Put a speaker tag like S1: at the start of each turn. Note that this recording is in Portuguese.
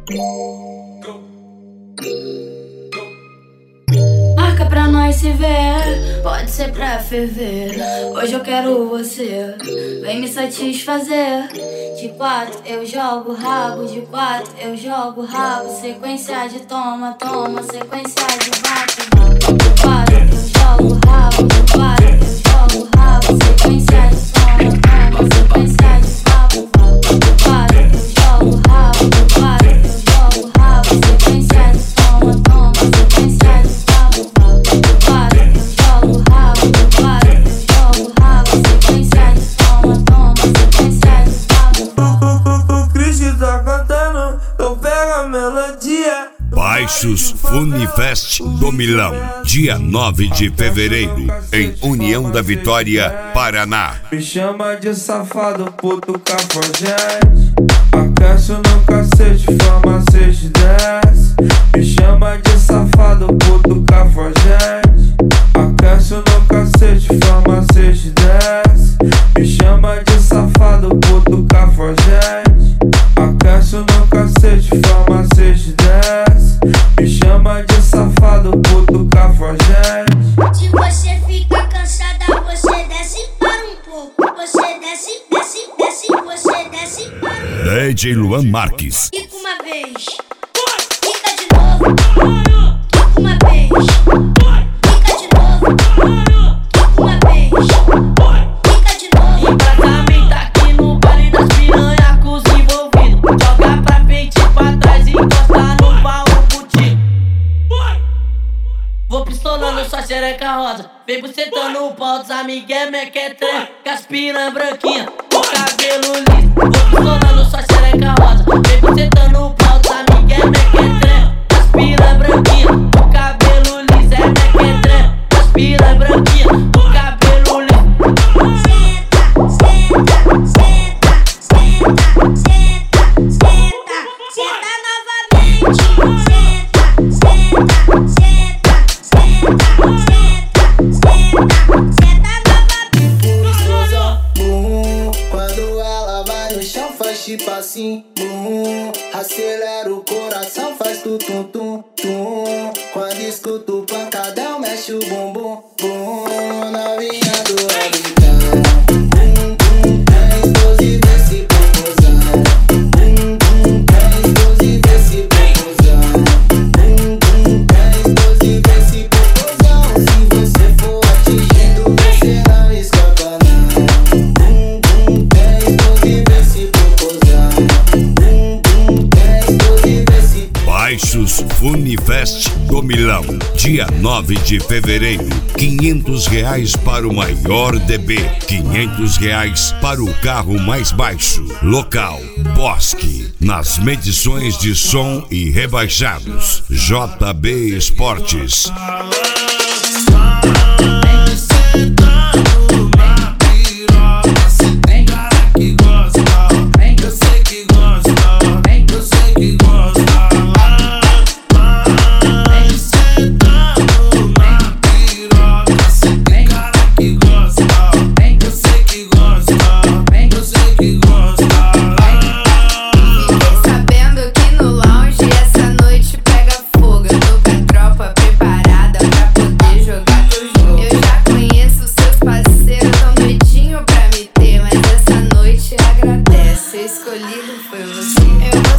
S1: Marca pra nós se ver, pode ser pra ferver. Hoje eu quero você, vem me satisfazer. De 4 eu jogo rabo, de 4 eu jogo rabo. Sequência de toma, toma, sequência de bate, bate. De 4 eu jogo rabo, de 4 eu jogo rabo. Sequência de toma, toma, sequência de rabo, rabo. De 4 eu jogo rabo, de 4 eu jogo rabo. Sequência de toma, toma, sequência de rabo, rabo. De 4 eu jogo rabo, de 4 eu jogo rabo. Sequência de toma, toma, sequência de rabo, rabo.
S2: O Cris tá cantando, eu pego a melodia.
S3: Baixos Funifest do Milão, dia 9 de fevereiro, em União da Vitória, Paraná.
S2: Me chama de safado, puto cafajeste. Aquece no cacete, farmacete desce. Me chama de safado, puto cafajeste. Aquece no cacete, farmacete desce. Me chama de safado, puto cafajeste. Aquece no cacete, farmacete desce. Me chama de safado, puto cafajeste.
S4: Se você fica cansada, você desce para um pouco. Você desce, desce, desce, você desce para um pouco.
S3: DJ Luan Marques.
S4: Fica uma vez, fica de novo. Fica uma vez, fica de novo. Fica uma vez, fica de novo.
S5: E pra também tá aqui no baile das piranha com os envolvidos. Joga pra frente e pra trás e encosta no baú contigo. Vou pistolando sua xereca rosa. Vem bucetando o pau dos amigué, mequetré. Com as piranha branquinha, com cabelo liso. Vou pistolando sua xereca rosa. Vem bucetando o pau dos amigué, mequetré. Com as piranha branquinha, com cabelo liso. É mequetré, com as piranha branquinha, com cabelo liso.
S4: Senta novamente. Senta novamente.
S6: Quando ela vai no chão faz tipo assim. Acelera o coração, faz tu tum tum tum. Quando escuta o pancadão, mexe o bumbum bum. Novinha do habitão. Bum bum, tem explosivo esse popozão. Bum bum, tem explosivo esse popozão. Bum bum, tem explosivo esse popozão. Se você for atingido, você não escapa não. Bum bum, tem explosivo esse popozão. Bum bum, tem explosivo esse popozão.
S3: Baixos Funifest do Milão, dia 9 de fevereiro. R$500 para o maior DB, R$500 para o carro mais baixo. Local: Bosque. Nas medições de som e rebaixados, JB Esportes.
S1: Escolhido foi você.